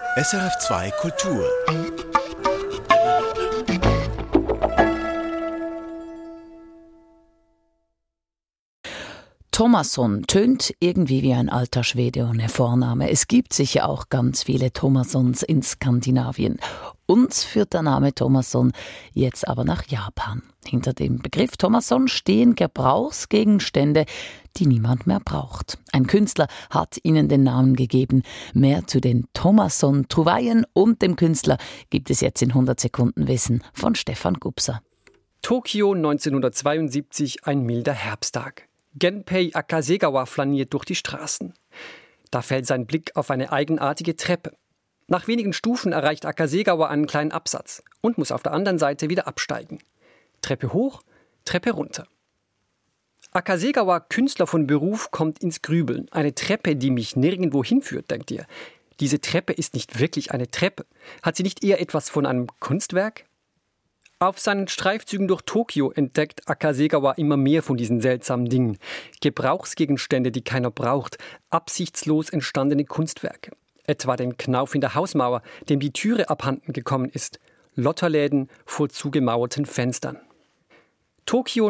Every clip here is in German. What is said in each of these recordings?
SRF2 Kultur. Thomasson tönt irgendwie wie ein alter Schwede ohne Vorname. Es gibt sicher auch ganz viele Thomassons in Skandinavien. Uns führt der Name Thomasson jetzt aber nach Japan. Hinter dem Begriff Thomasson stehen Gebrauchsgegenstände, die niemand mehr braucht. Ein Künstler hat ihnen den Namen gegeben. Mehr zu den Thomasson-Trouvaillen und dem Künstler gibt es jetzt in 100 Sekunden Wissen von Stefan Gubser. Tokio 1972, ein milder Herbsttag. Genpei Akasegawa flaniert durch die Straßen. Da fällt sein Blick auf eine eigenartige Treppe. Nach wenigen Stufen erreicht Akasegawa einen kleinen Absatz und muss auf der anderen Seite wieder absteigen. Treppe hoch, Treppe runter. Akasegawa, Künstler von Beruf, kommt ins Grübeln. Eine Treppe, die mich nirgendwo hinführt, denkt ihr. Diese Treppe ist nicht wirklich eine Treppe. Hat sie nicht eher etwas von einem Kunstwerk? Auf seinen Streifzügen durch Tokio entdeckt Akasegawa immer mehr von diesen seltsamen Dingen. Gebrauchsgegenstände, die keiner braucht, absichtslos entstandene Kunstwerke. Etwa den Knauf in der Hausmauer, dem die Türe abhanden gekommen ist. Lotterläden vor zugemauerten Fenstern. Tokio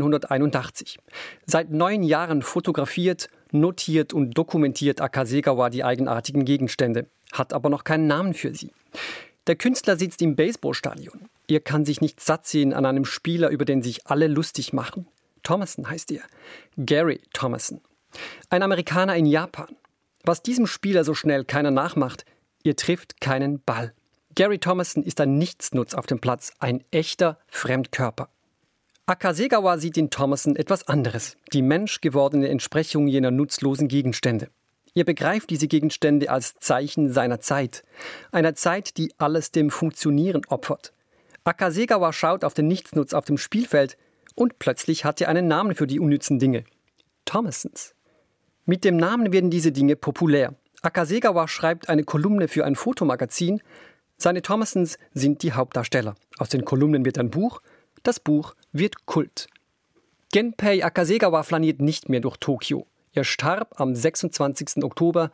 1981. Seit 9 Jahren fotografiert, notiert und dokumentiert Akasegawa die eigenartigen Gegenstände, hat aber noch keinen Namen für sie. Der Künstler sitzt im Baseballstadion. Er kann sich nicht satt sehen an einem Spieler, über den sich alle lustig machen. Thomasson heißt er. Gary Thomasson. Ein Amerikaner in Japan. Was diesem Spieler so schnell keiner nachmacht, er trifft keinen Ball. Gary Thomasson ist ein Nichtsnutz auf dem Platz, ein echter Fremdkörper. Akasegawa sieht in Thomasson etwas anderes, die menschgewordene Entsprechung jener nutzlosen Gegenstände. Er begreift diese Gegenstände als Zeichen seiner Zeit, einer Zeit, die alles dem Funktionieren opfert. Akasegawa schaut auf den Nichtsnutz auf dem Spielfeld und plötzlich hat er einen Namen für die unnützen Dinge. Thomassons. Mit dem Namen werden diese Dinge populär. Akasegawa schreibt eine Kolumne für ein Fotomagazin. Seine Thomassons sind die Hauptdarsteller. Aus den Kolumnen wird ein Buch. Das Buch wird Kult. Genpei Akasegawa flaniert nicht mehr durch Tokio. Er starb am 26. Oktober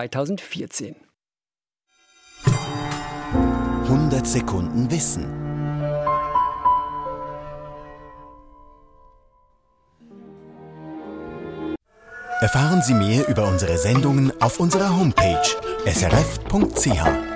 2014. 100 Sekunden Wissen. Erfahren Sie mehr über unsere Sendungen auf unserer Homepage srf.ch.